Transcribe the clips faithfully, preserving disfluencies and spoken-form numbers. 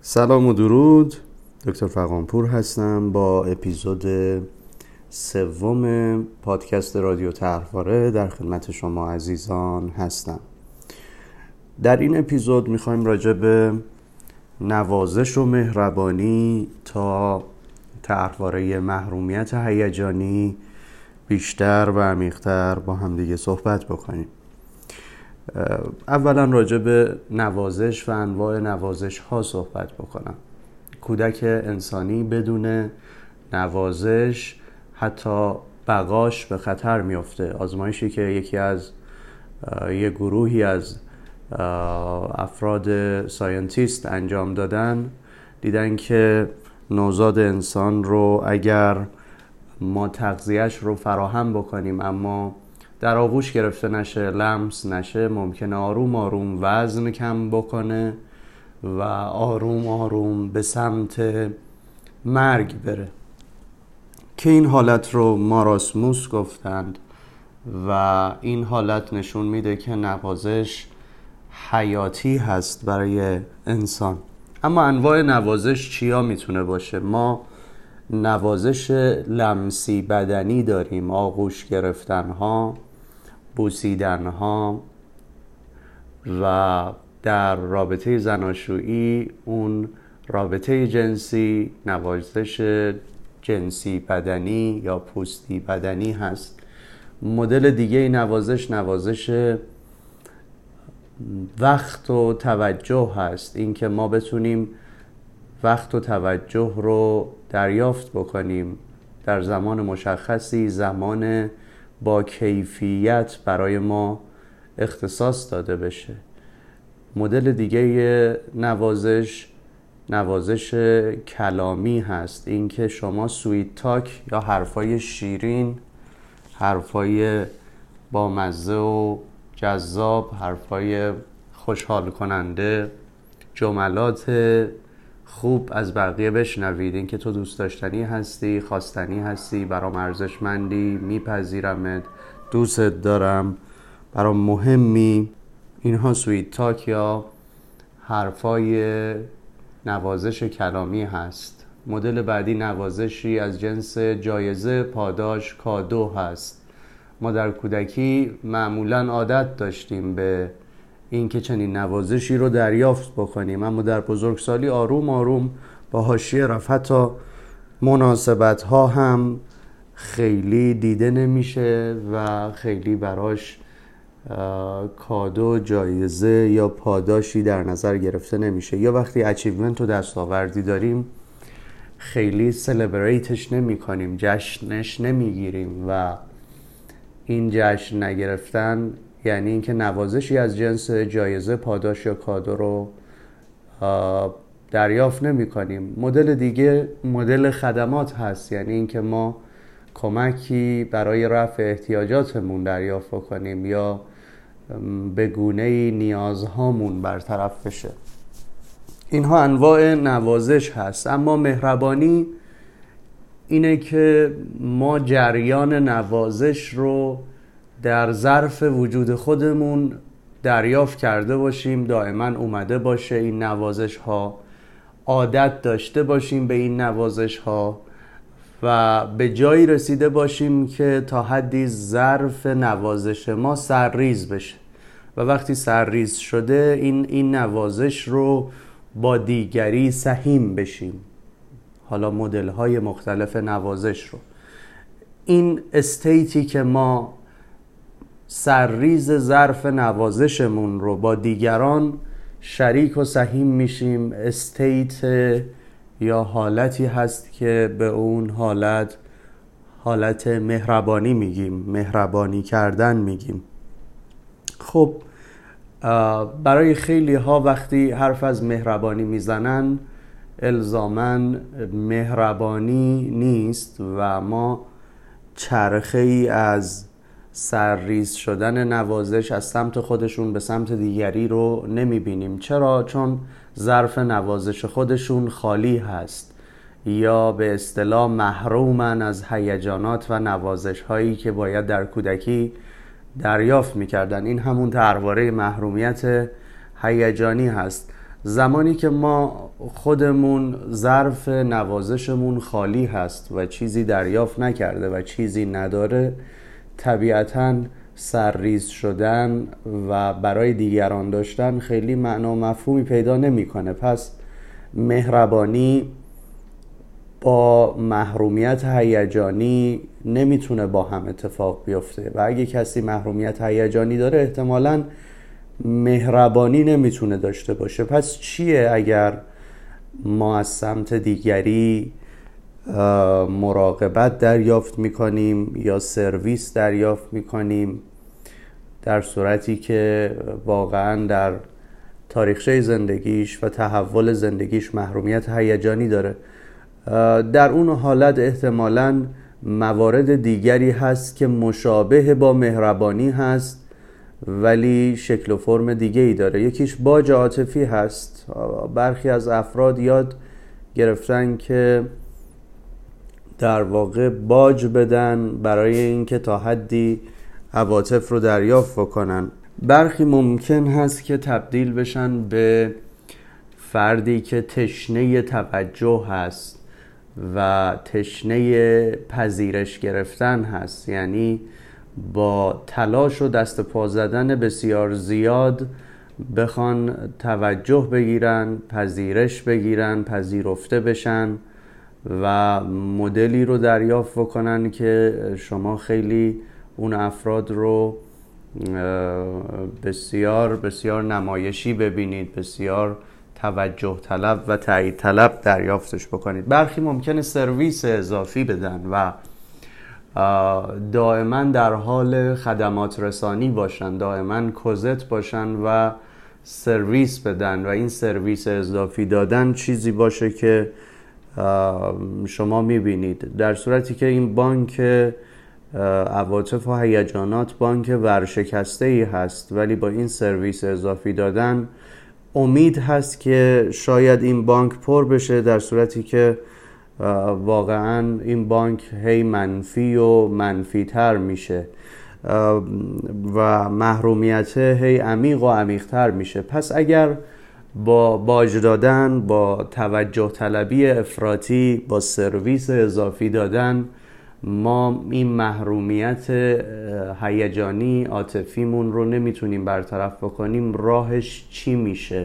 سلام و درود. دکتر فغانپور هستم با اپیزود سوم پادکست رادیو طرحواره در خدمت شما عزیزان هستم. در این اپیزود میخوایم راجع به نوازش و مهربانی تا طرحواره محرومیت هیجانی بیشتر و عمیق‌تر با هم دیگه صحبت بکنیم. اولا راجع به نوازش و انواع نوازش ها صحبت بکنم. کودک انسانی بدون نوازش حتی بقاش به خطر میفته. آزمایشی که یکی از یک گروهی از افراد ساینتیست انجام دادن، دیدن که نوزاد انسان رو اگر ما تغذیه‌اش رو فراهم بکنیم اما در آغوش گرفته نشه، لمس نشه، ممکنه آروم آروم وزن کم بکنه و آروم آروم به سمت مرگ بره که این حالت رو ماراسموس گفتند و این حالت نشون میده که نوازش حیاتی هست برای انسان. اما انواع نوازش چیا میتونه باشه؟ ما نوازش لمسی بدنی داریم، آغوش گرفتن ها، بوسیدن ها، و در رابطه زناشویی اون رابطه جنسی نوازش جنسی بدنی یا پوستی بدنی هست. مدل دیگه نوازش نوازش وقت و توجه هست، این که ما بتونیم وقت و توجه رو دریافت بکنیم در زمان مشخصی، زمان با کیفیت برای ما اختصاص داده بشه. مدل دیگه نوازش نوازش کلامی هست، این که شما سویت تاک یا حرفای شیرین، حرفای با مزه و جذاب، حرفای خوشحال کننده، جملات خوب از بقیه بشنوید. این که تو دوست داشتنی هستی، خواستنی هستی، برام ارزشمندی، میپذیرمت، دوستت دارم، برام مهمی. اینها سویت تاک یا حرفای نوازش کلامی هست. مدل بعدی نوازشی از جنس جایزه، پاداش، کادو هست. ما در کودکی معمولاً عادت داشتیم به این که چنین نوازشی رو دریافت بکنیم، اما در بزرگسالی آروم آروم با حاشیه رفت. حتی مناسبت ها هم خیلی دیده نمیشه و خیلی براش کادو، جایزه یا پاداشی در نظر گرفته نمیشه. یا وقتی اچیومنت و دستاوردی داریم خیلی سلبریتش نمی کنیم، جشنش نمیگیریم و این جشن نگرفتن یعنی اینکه نوازشی از جنس جایزه، پاداش یا کادو رو دریافت نمی کنیم. مدل دیگه مدل خدمات هست، یعنی اینکه ما کمکی برای رفع احتیاجاتمون دریافت کنیم یا به گونه‌ای نیازهامون برطرف بشه. اینها انواع نوازش هست. اما مهربانی اینه که ما جریان نوازش رو در ظرف وجود خودمون دریافت کرده باشیم، دائما اومده باشه این نوازش ها، عادت داشته باشیم به این نوازش ها و به جایی رسیده باشیم که تا حدی ظرف نوازش ما سرریز بشه و وقتی سرریز شده این این نوازش رو با دیگری سهیم بشیم. حالا مدل های مختلف نوازش رو، این استیتی که ما سرریز ظرف نوازشمون رو با دیگران شریک و سهیم میشیم، استیت یا حالتی هست که به اون حالت حالت مهربانی میگیم، مهربانی کردن میگیم. خب برای خیلی ها وقتی حرف از مهربانی میزنن الزاماً مهربانی نیست و ما چرخه ای از سرریز شدن نوازش از سمت خودشون به سمت دیگری رو نمیبینیم. چرا؟ چون ظرف نوازش خودشون خالی هست یا به اصطلاح محرومن از هیجانات و نوازش هایی که باید در کودکی دریافت میکردن. این همون طرحواره محرومیت هیجانی هست. زمانی که ما خودمون ظرف نوازشمون خالی هست و چیزی دریافت نکرده و چیزی نداره، طبیعتاً سرریز شدن و برای دیگران داشتن خیلی معنا و مفهومی پیدا نمیکنه. پس مهربانی با محرومیت هیجانی نمیتونه با هم اتفاق بیفته و اگه کسی محرومیت هیجانی داره احتمالاً مهربانی نمیتونه داشته باشه. پس چیه اگر ما از سمت دیگری مراقبت دریافت میکنیم یا سرویس دریافت میکنیم در صورتی که واقعا در تاریخچه زندگیش و تحول زندگیش محرومیت هیجانی داره؟ در اون حالت احتمالاً موارد دیگری هست که مشابه با مهربانی هست ولی شکل و فرم دیگه ای داره. یکیش باج عاطفی هست. برخی از افراد یاد گرفتن که در واقع باج بدن برای اینکه تا حدی عواطف رو دریافت بکنن. برخی ممکن هست که تبدیل بشن به فردی که تشنه توجه هست و تشنه پذیرش گرفتن هست، یعنی با تلاش و دست پا زدن بسیار زیاد بخوان توجه بگیرن، پذیرش بگیرن، پذیرفته بشن و مدلی رو دریافت بکنن که شما خیلی اون افراد رو بسیار بسیار نمایشی ببینید، بسیار توجه طلب و تایید طلب دریافتش بکنید. برخی ممکنه سرویس اضافی بدن و دائما در حال خدمات رسانی باشن، دائما کوزت باشن و سرویس بدن و این سرویس اضافی دادن چیزی باشه که شما میبینید، در صورتی که این بانک عواطف و هیجانات بانک ورشکسته ای هست ولی با این سرویس اضافی دادن امید هست که شاید این بانک پر بشه، در صورتی که واقعا این بانک هی منفی و منفی تر میشه و محرومیت هی عمیق و عمیق تر میشه. پس اگر با باج دادن، با توجه طلبی افراطی، با سرویس اضافی دادن ما این محرومیت هیجانی عاطفیمون رو نمیتونیم برطرف بکنیم، راهش چی میشه؟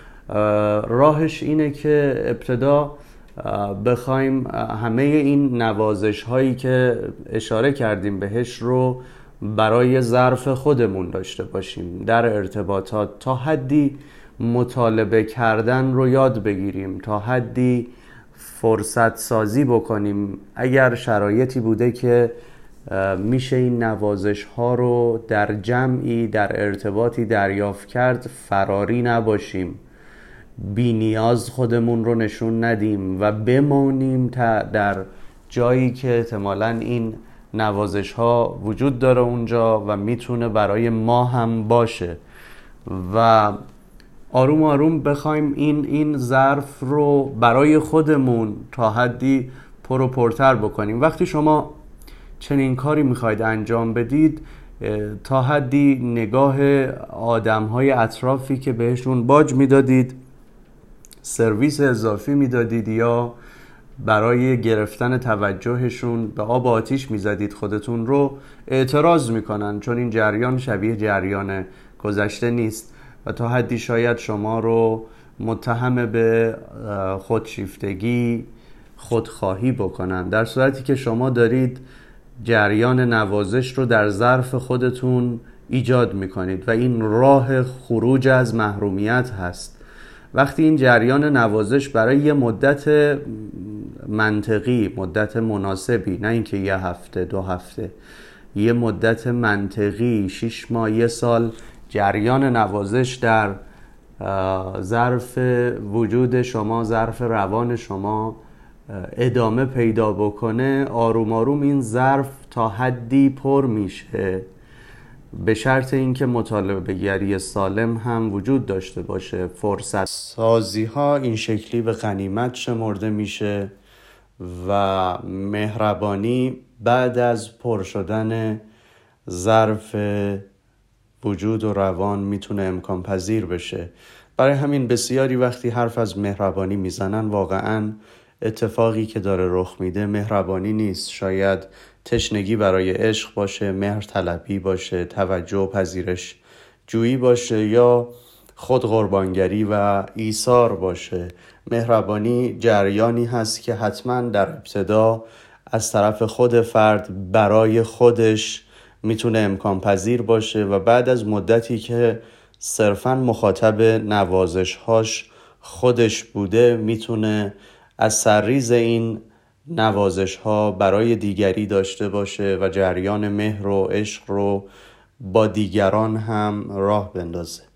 راهش اینه که ابتدا بخوایم همه این نوازش هایی که اشاره کردیم بهش رو برای ظرف خودمون داشته باشیم. در ارتباطات تا حدی مطالبه کردن رو یاد بگیریم، تا حدی فرصت سازی بکنیم. اگر شرایطی بوده که میشه این نوازش ها رو در جمعی، در ارتباطی دریافت کرد، فراری نباشیم، بی نیاز خودمون رو نشون ندیم و بمانیم تا در جایی که احتمالاً این نوازش ها وجود داره اونجا و میتونه برای ما هم باشه و آروم آروم بخوایم این این ظرف رو برای خودمون تا حدی پر و پرتر بکنیم. وقتی شما چنین کاری میخواید انجام بدید، تا حدی نگاه آدم‌های اطرافی که بهشون باج میدادید، سرویس اضافی میدادید یا برای گرفتن توجهشون به آب آتیش میزدید خودتون رو، اعتراض میکنن، چون این جریان شبیه جریان گذشته نیست و تا حدی شاید شما رو متهم به خودشیفتگی، خودخواهی بکنن، در صورتی که شما دارید جریان نوازش رو در ظرف خودتون ایجاد میکنید و این راه خروج از محرومیت هست. وقتی این جریان نوازش برای یه مدت منطقی، مدت مناسبی، نه اینکه یه هفته دو هفته، یه مدت منطقی، شش ماه، یه سال جریان نوازش در ظرف وجود شما، ظرف روان شما ادامه پیدا بکنه، آروم آروم این ظرف تا حدی پر میشه، به شرط اینکه مطالبه گری سالم هم وجود داشته باشه. فرصت سازی ها این شکلی به غنیمت شمرده میشه و مهربانی بعد از پر شدن ظرف وجود و روان میتونه امکان پذیر بشه. برای همین بسیاری وقتی حرف از مهربانی میزنن واقعاً اتفاقی که داره رخ میده مهربانی نیست. شاید تشنگی برای عشق باشه، مهر طلبی باشه، توجه و پذیرش جویی باشه، یا خود قربانگری و ایثار باشه. مهربانی جریانی هست که حتما در ابتدا از طرف خود فرد برای خودش میتونه امکان پذیر باشه و بعد از مدتی که صرفاً مخاطب نوازش‌هاش خودش بوده میتونه از سرریز این نوازش‌ها برای دیگری داشته باشه و جریان مهر و عشق رو با دیگران هم راه بندازه.